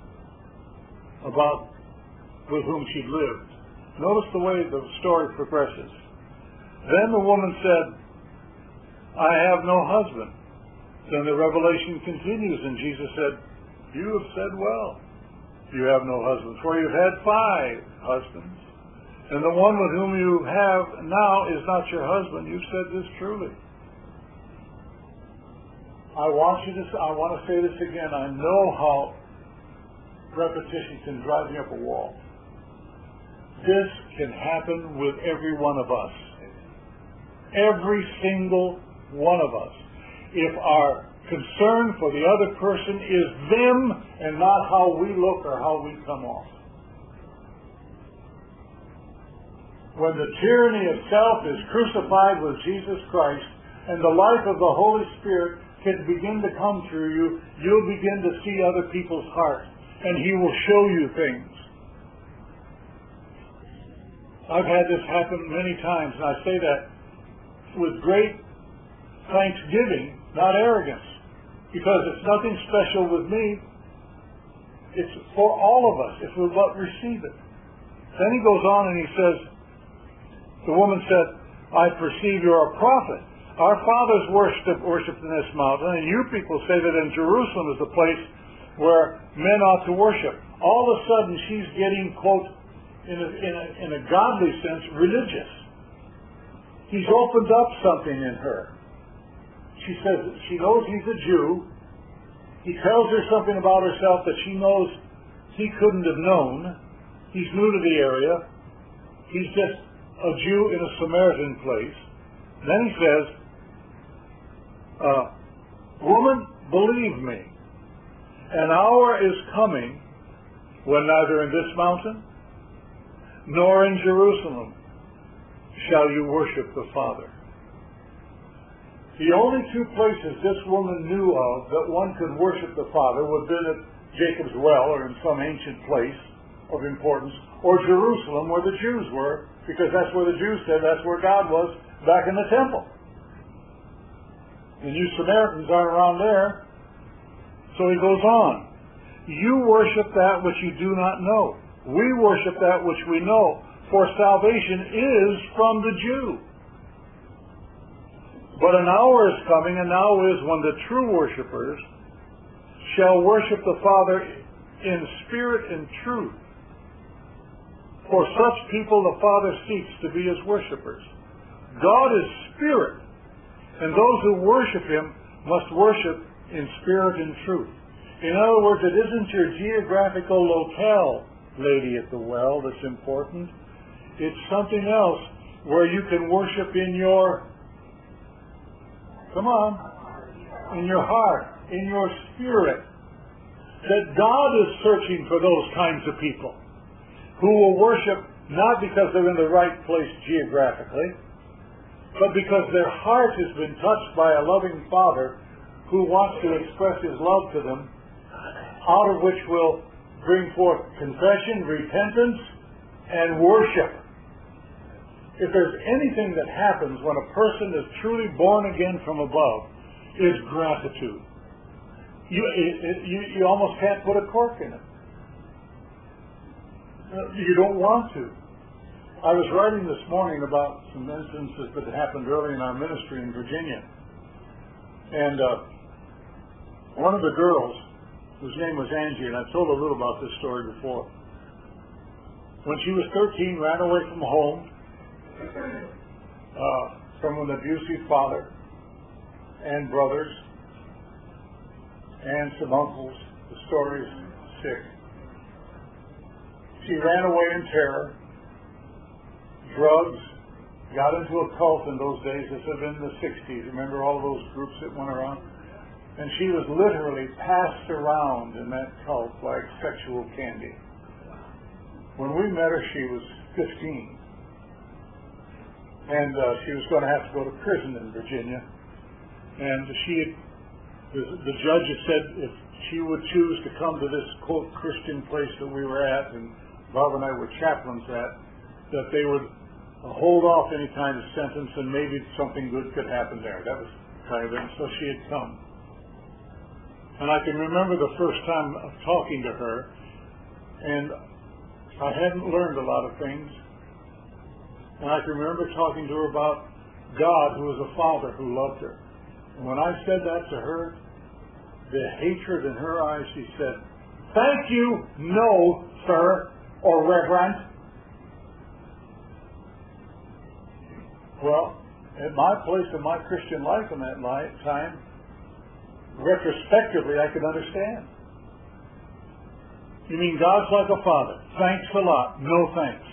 about with whom she'd lived. Notice the way the story progresses. Then the woman said, I have no husband. Then the revelation continues, and Jesus said, you have said well. You have no husband, for you've had five husbands. And the one with whom you have now is not your husband. You've said this truly. I want you to. I want to say this again. I know how repetition can drive me up a wall. This can happen with every one of us. Every single one of us. If our concern for the other person is them and not how we look or how we come off. When the tyranny of self is crucified with Jesus Christ and the life of the Holy Spirit can begin to come through you, you'll begin to see other people's hearts and He will show you things. I've had this happen many times, and I say that with great thanksgiving, not arrogance. Because it's nothing special with me. It's for all of us if we but receive it. Then he goes on and he says, the woman said, I perceive you're a prophet. Our fathers worshipped, worshipped in this mountain, and you people say that in Jerusalem is the place where men ought to worship. All of a sudden she's getting, quote, in a, in a, in a godly sense, religious. He's opened up something in her. She says that she knows he's a Jew. He tells her something about herself that she knows he couldn't have known. He's new to the area. He's just a Jew in a Samaritan place. Then he says, uh, woman, believe me, an hour is coming when neither in this mountain nor in Jerusalem shall you worship the Father. The only two places this woman knew of that one could worship the Father would have been at Jacob's Well or in some ancient place of importance, or Jerusalem where the Jews were, because that's where the Jews said that's where God was back in the temple. And you Samaritans aren't around there. So he goes on. You worship that which you do not know. We worship that which we know, for salvation is from the Jew. But an hour is coming, and now is when the true worshipers shall worship the Father in spirit and truth. For such people the Father seeks to be his worshipers. God is spirit, and those who worship him must worship in spirit and truth. In other words, it isn't your geographical locale, lady at the well, that's important. It's something else where you can worship in your, come on, in your heart, in your spirit. That God is searching for those kinds of people who will worship not because they're in the right place geographically, but because their heart has been touched by a loving Father who wants to express his love to them, out of which will bring forth confession, repentance, and worship. If there's anything that happens when a person is truly born again from above, is gratitude. You, it, it, you, you almost can't put a cork in it. You don't want to. I was writing this morning about some instances that happened early in our ministry in Virginia. And uh, one of the girls, whose name was Angie, and I've told a little about this story before, when she was thirteen, ran away from home uh, from an abusive father and brothers and some uncles. The story is sick. She ran away in terror, drugs, got into a cult in those days. This was in the sixties. Remember all those groups that went around? And she was literally passed around in that cult like sexual candy. When we met her, she was fifteen. And uh, she was going to have to go to prison in Virginia. And she had, the, the judge had said if she would choose to come to this, quote, Christian place that we were at, and Bob and I were chaplains at, that they would uh, hold off any kind of sentence and maybe something good could happen there. That was kind of it. So she had come. And I can remember the first time of talking to her, and I hadn't learned a lot of things. And I can remember talking to her about God, who was a Father who loved her. And when I said that to her, the hatred in her eyes, she said, "Thank you, no, sir, or Reverend." Well, at my place in my Christian life in that time, retrospectively, I could understand. You mean God's like a father? Thanks a lot. No thanks.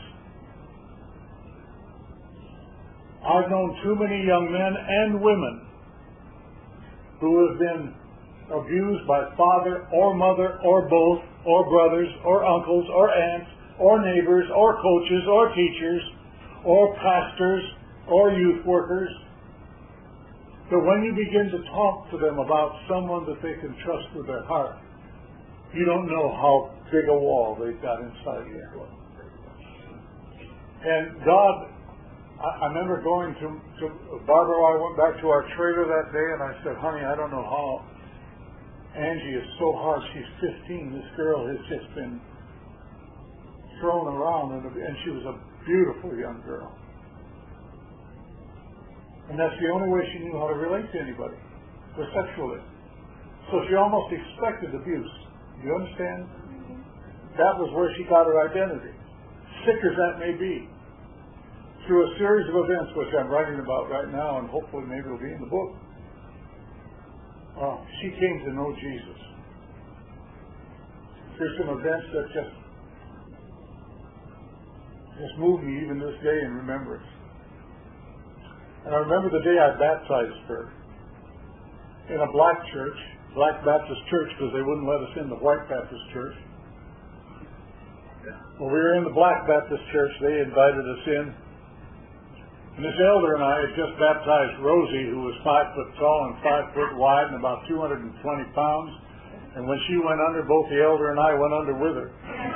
I've known too many young men and women who have been abused by father or mother or both, or brothers or uncles or aunts or neighbors or coaches or teachers or pastors or youth workers. But when you begin to talk to them about someone that they can trust with their heart, you don't know how big a wall they've got inside you. And God I, I remember going to, to Barbara and I went back to our trailer that day, and I said, honey, I don't know how Angie is so hard. She's fifteen. This girl has just been thrown around, and, and she was a beautiful young girl. And that's the only way she knew how to relate to anybody, was sexually. So she almost expected abuse. You understand? That was where she got her identity. Sick as that may be. Through a series of events, which I'm writing about right now, and hopefully maybe it'll be in the book, uh, she came to know Jesus. Through some events that just, just moved me even this day in remembrance. And I remember the day I baptized her in a black church, Black Baptist church, because they wouldn't let us in the White Baptist church. Well, we were in the Black Baptist church. They invited us in. And this elder and I had just baptized Rosie, who was five foot tall and five foot wide and about two hundred twenty pounds. And when she went under, both the elder and I went under with her.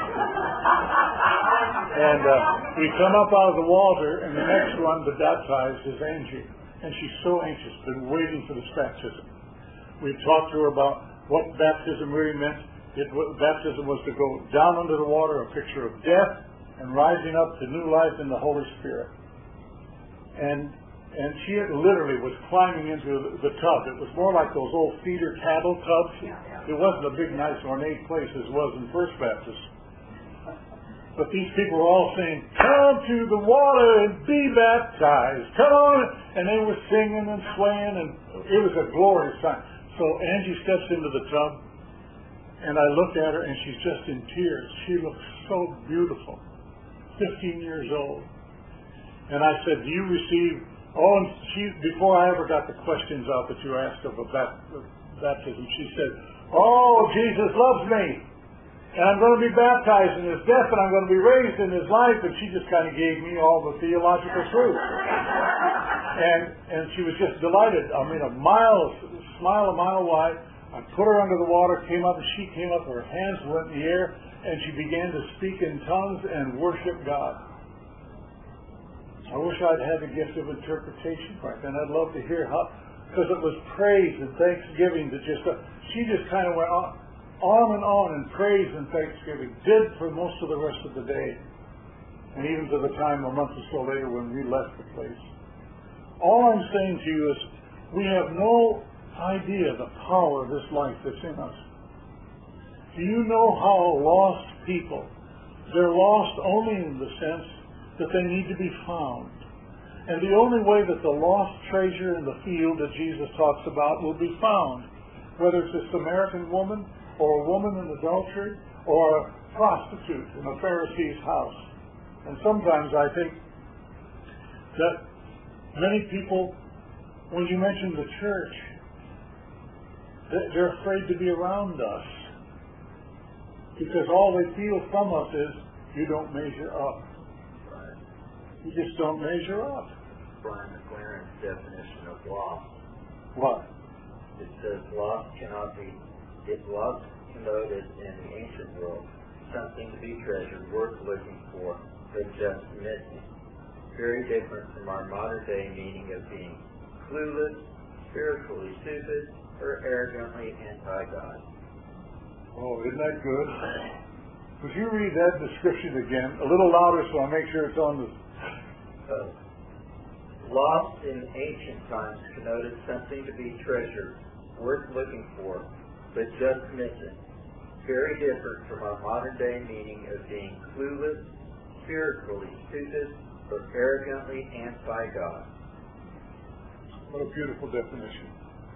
And uh, we come up out of the water, and the next one to baptize is Angie. And she's so anxious, been waiting for this baptism. We talked to her about what baptism really meant. It, baptism was to go down under the water, a picture of death, and rising up to new life in the Holy Spirit. And and she had literally was climbing into the, the tub. It was more like those old feeder cattle tubs. It wasn't a big, nice, ornate place as it was in First Baptist. But these people were all saying, come to the water and be baptized. Come on. And they were singing and swaying, and it was a glorious time. So Angie steps into the tub, and I look at her, and she's just in tears. She looks so beautiful, fifteen years old. And I said, do you receive, oh, and she, before I ever got the questions out that you asked of a baptism, she said, oh, Jesus loves me. And I'm going to be baptized in his death, and I'm going to be raised in his life. And she just kind of gave me all the theological truth. And and she was just delighted. I mean, a mile, smile a mile wide. I put her under the water, came up, and she came up, her hands went in the air, and she began to speak in tongues and worship God. I wish I'd had the gift of interpretation back then. I'd love to hear how, because it was praise and thanksgiving that just, uh, she just kind of went on. On and on in praise and thanksgiving, did for most of the rest of the day, and even to the time a month or so later when we left the place. All I'm saying to you is, we have no idea the power of this life that's in us. Do you know how lost people, they're lost only in the sense that they need to be found. And the only way that the lost treasure in the field that Jesus talks about will be found, whether it's a Samaritan woman, or a woman in adultery, or a prostitute in a Pharisee's house. And sometimes I think that many people, when you mention the church, they're afraid to be around us, because all they feel from us is, you don't measure up. You just don't measure up. Brian McLaren's definition of lost. What? It says lost cannot be It was connoted in the ancient world something to be treasured, worth looking for, but just missing. Very different from our modern day meaning of being clueless, spiritually stupid, or arrogantly anti-God. Oh, isn't that good? Would you read that description again, a little louder so I make sure it's on the... Uh, lost in ancient times connoted something to be treasured, worth looking for, but just missing. Very different from our modern day meaning of being clueless, spiritually stupid, or arrogantly anti-God. What a beautiful definition.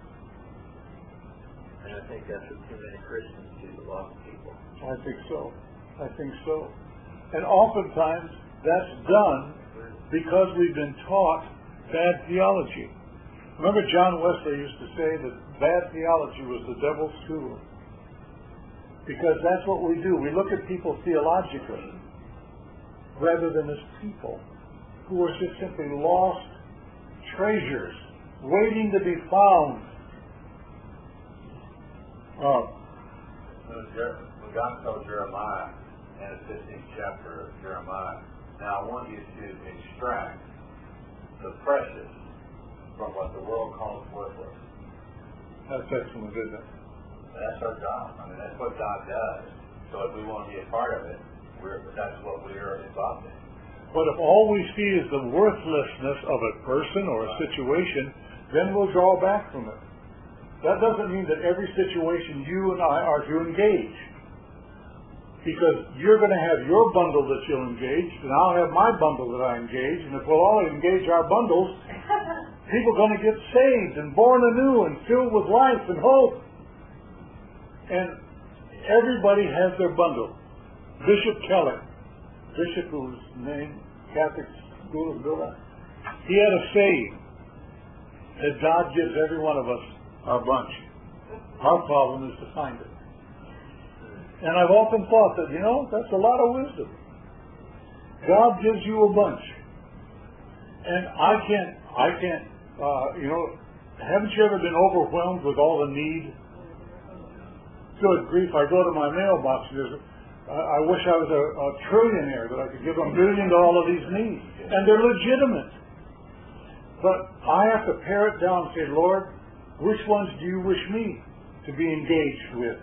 And I think that's what too many Christians do to lost people. I think so. I think so. And oftentimes that's done because we've been taught bad theology. Remember John Wesley used to say that bad theology was the devil's tool. Because that's what we do. We look at people theologically rather than as people who are just simply lost treasures waiting to be found. Uh, when God told Jeremiah in the fifteenth chapter of Jeremiah, now I want you to extract the precious from what the world calls worthless. That's excellent, isn't it? That's our job. I mean, that's what God does. So if we want to be a part of it, we're, that's what we are involved in. But if all we see is the worthlessness of a person or a situation, then we'll draw back from it. That doesn't mean that every situation you and I are to engage. Because you're going to have your bundle that you'll engage, and I'll have my bundle that I engage, and if we'll all engage our bundles, people are going to get saved and born anew and filled with life and hope. And everybody has their bundle. Bishop Keller, Bishop whose name, Catholic school is built on, he had a saying that God gives every one of us our bunch. Our problem is to find it. And I've often thought that, you know, that's a lot of wisdom. God gives you a bunch. And I can't, I can't, uh, you know, haven't you ever been overwhelmed with all the need? Good grief, I go to my mailbox, there's, uh, I wish I was a, a trillionaire that I could give a million to all of these needs. And they're legitimate. But I have to pare it down and say, Lord, which ones do you wish me to be engaged with?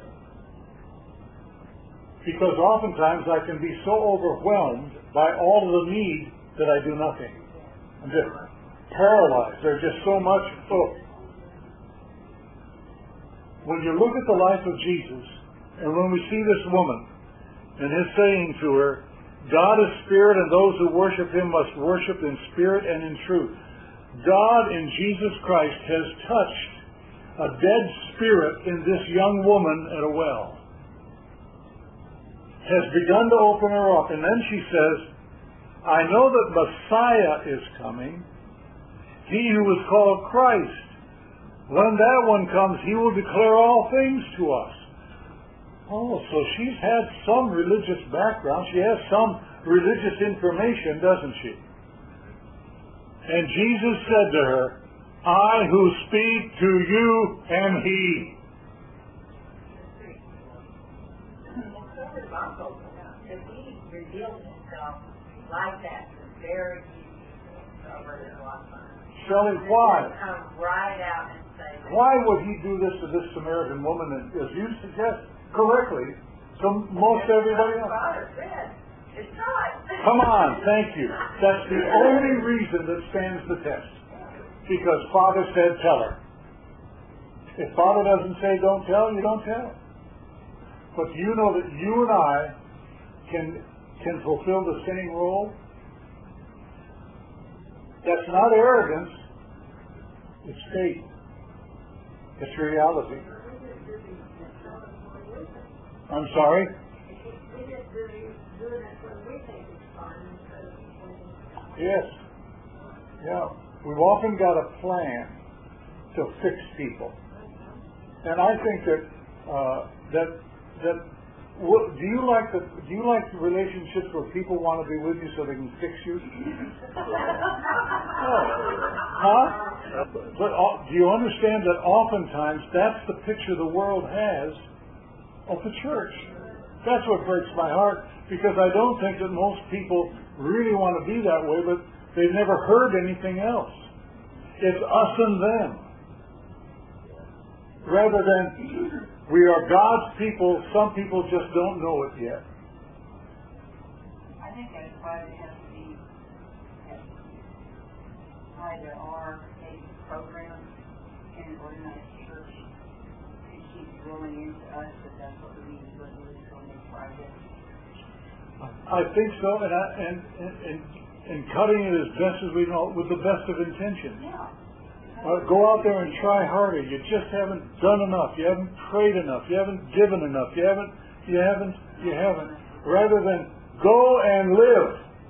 Because oftentimes I can be so overwhelmed by all of the need that I do nothing. I'm just paralyzed. There's just so much. Oh. When you look at the life of Jesus, and when we see this woman, and his saying to her, God is spirit, and those who worship him must worship in spirit and in truth. God in Jesus Christ has touched a dead spirit in this young woman at a well. Has begun to open her up. And then she says, I know that Messiah is coming, he who is called Christ. When that one comes, he will declare all things to us. Oh, so she's had some religious background. She has some religious information, doesn't she? And Jesus said to her, I who speak to you am he. If he revealed himself like that, it's very easy over his lifetime. Shelley, why? Come right out and say, why would he do this to this Samaritan woman, and as you suggest correctly, to most everybody else? Father said, it's not. Come on, thank you. That's the only reason that stands the test. Because Father said, tell her. If Father doesn't say don't tell, you don't tell. But you know that you and I can can fulfill the same role. That's not arrogance. It's faith. It's reality. I'm sorry? Yes. Yeah. We've often got a plan to fix people. And I think that uh, that that w- do you like the do you like the relationships where people want to be with you so they can fix you? Oh. Huh? But uh, do you understand that oftentimes that's the picture the world has of the church? That's what breaks my heart, because I don't think that most people really want to be that way, but they've never heard anything else. It's us and them. Rather than we are God's people, some people just don't know it yet. I think that's why it has to be, why there are a programs in an organized church to keep drilling into us that that's what we need to do when they try this. I think so, and, I, and, and, and, and cutting it as best as we know, with the best of intentions. Yeah. Uh, go out there and try harder. You just haven't done enough. You haven't prayed enough. You haven't given enough. You haven't, you haven't, you haven't. Rather than go and live.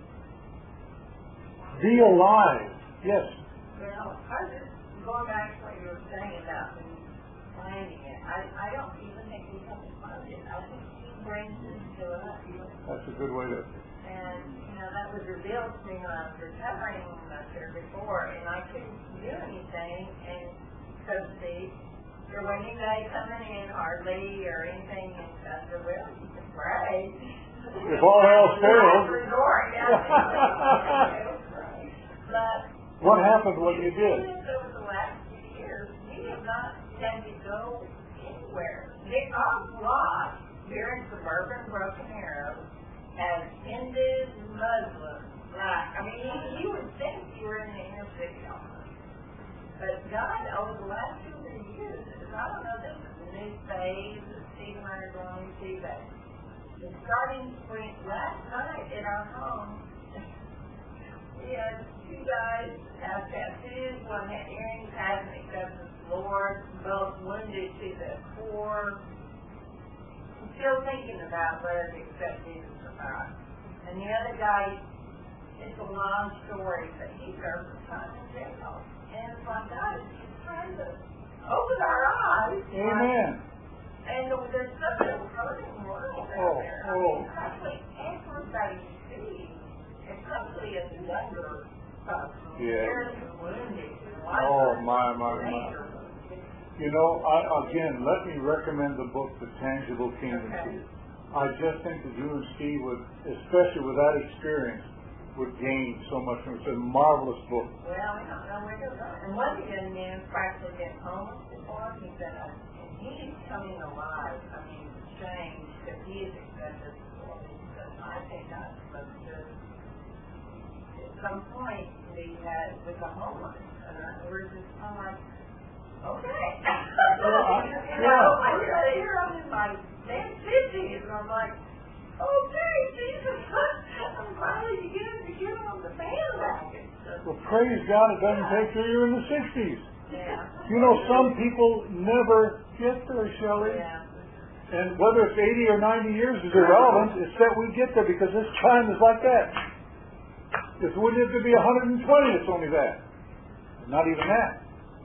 Be alive. Yes. Well, I just, going back to what you were saying about planning it, I, I don't even think we have to fund it. I think he brings it to us. That's a good way to... And, you know, that was revealed to me when I was recovering up here before, and I couldn't do anything, and so to speak, your wedding day coming in hardly, or anything, and I said, well, you can pray. If all else fails. Resort, yeah. But What happened when you did? Over the last few years, we have not tended to go anywhere. They are lost here in suburban Broken Arrow as Hindus, Muslims, black. I mean, you, you would think you were in the inner city almost. But God, over the last two or three years, I don't know, this is the new phase of Steve Hunter going to see that. The starting point last night in our home, we had two guys have tattoos, one had earrings, hasn't accepted the Lord, both wounded to the core. I'm still thinking about whether to accept Jesus or not. And the other guy, it's a long story, but he served some time in jail. And it's like God is just trying to open our eyes. Amen. Like, and there's such a hurting world out Oh, there. I oh. mean, especially everybody you see, especially as a younger person, Yeah. years wounded. Oh, my, my, my. You know, I, again, let me recommend the book, The Tangible Kingdom to you. I just think that you and Steve would, especially with that experience, would gain so much from it. It's a marvelous book. Well, we don't know where to go. And one young man practically been homeless before. He said, uh, and he's coming alive. I mean, changed because he is accepted before. Because I think that's supposed to, at some point, we had with the homeless. And uh, we're just kind of like, okay. Well, I- you yeah. know, I hear, here I'm in my damn fifties, and I'm like, okay, Jesus, I'm finally beginning to give him the bandwagon. Well, praise God, it doesn't take till you're in the sixties. Yeah. You know, some people never get there, Shelley. Yeah. And whether it's eighty or ninety years is irrelevant. It's that we get there because this time is like that. If we live to be one hundred twenty, it's only that. Not even that.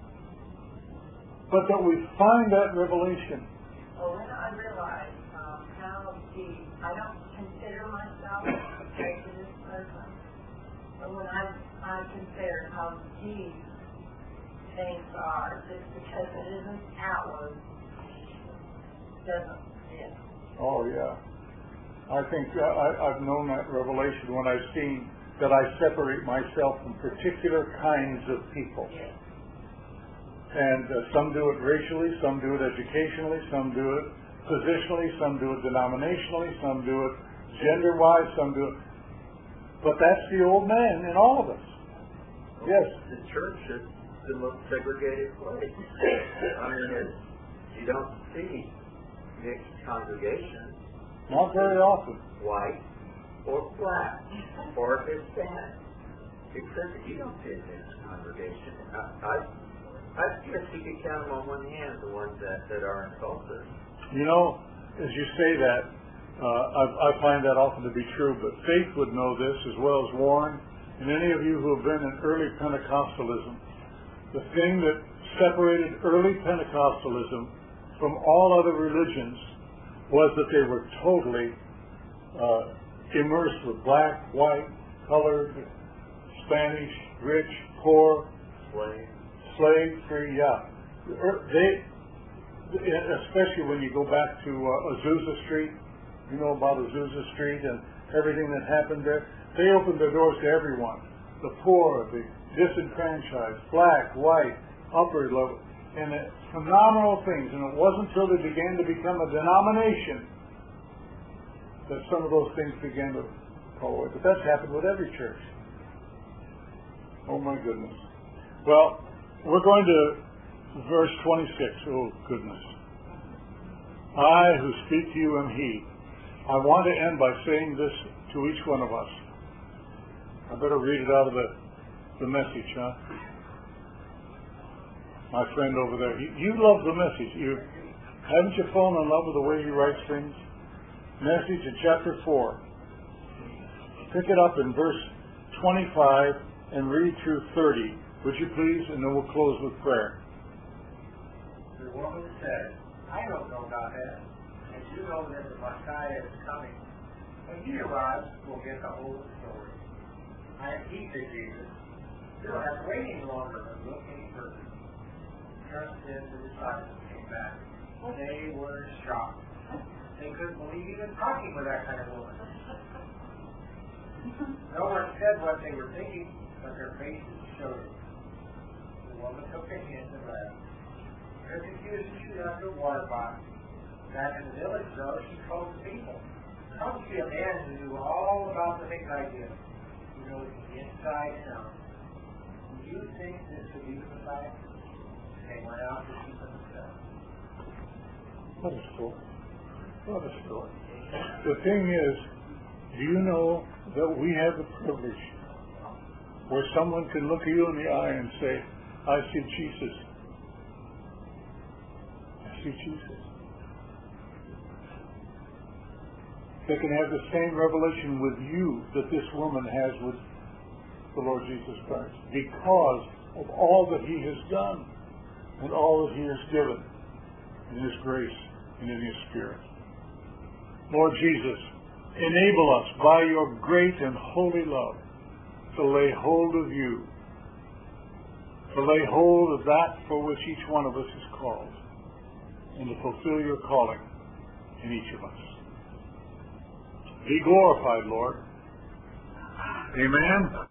But that we find that revelation. Well, when I realized um, how deep, I don't consider myself a prejudiced person, but when I, I consider how deep things are, just because it isn't outward, doesn't fit. Oh, yeah. I think uh, I, I've known that revelation when I've seen that I separate myself from particular kinds of people. Yes. And uh, some do it racially, some do it educationally, some do it positionally, some do it denominationally, some do it gender-wise, some do it... But that's the old man in all of us. Yes. The church is the most segregated place. I mean, it's, you don't see mixed congregations. Not very often. White or black or Hispanic. Because you don't see a mixed congregation. I, I, I guess you could count them on one hand, the ones that, that are in culture. You know, as you say that, uh, I, I find that often to be true, but Faith would know this as well as Warren, and any of you who have been in early Pentecostalism. The thing that separated early Pentecostalism from all other religions was that they were totally uh, immersed with black, white, colored, Spanish, rich, poor, Slave. slave, free, yeah. They, especially when you go back to uh, Azusa Street, you know about Azusa Street and everything that happened there. They opened their doors to everyone, the poor, the disenfranchised, black, white, upper level, and uh, phenomenal things. And it wasn't until they began to become a denomination that some of those things began to fall away. But that's happened with every church. Oh my goodness. Well, we're going to verse twenty-six. Oh goodness. I who speak to you am he. I want to end by saying this to each one of us. I better read it out of the, the message, huh? My friend over there. You, you love the message. You haven't you fallen in love with the way he writes things? Message in chapter four. Pick it up in verse twenty-five and read through thirty. Would you please? And then we'll close with prayer. The woman said, I don't know about that. And you know that the Messiah is coming. When he arrives, we'll get the whole story. I am he, said Jesus. You're not waiting longer than looking further. Just then the disciples came back. They were shocked. They couldn't believe even talking with that kind of woman. No one said what they were thinking, but their faces children. The woman took the hint and left. Her confusion she left her water box. Back in the village, though, she told the people, "Come see a man who knew all about the things I did. He knows the inside and out. Do you think this would be the Messiah?" They went out to see for themselves. What a story. What a story. The thing is, do you know that we have the privilege where someone can look you in the eye and say, "I see Jesus. I see Jesus." They can have the same revelation with you that this woman has with the Lord Jesus Christ because of all that He has done and all that He has given in His grace and in His Spirit. Lord Jesus, enable us by your great and holy love to lay hold of you, to lay hold of that for which each one of us is called, and to fulfill your calling in each of us. Be glorified, Lord. Amen.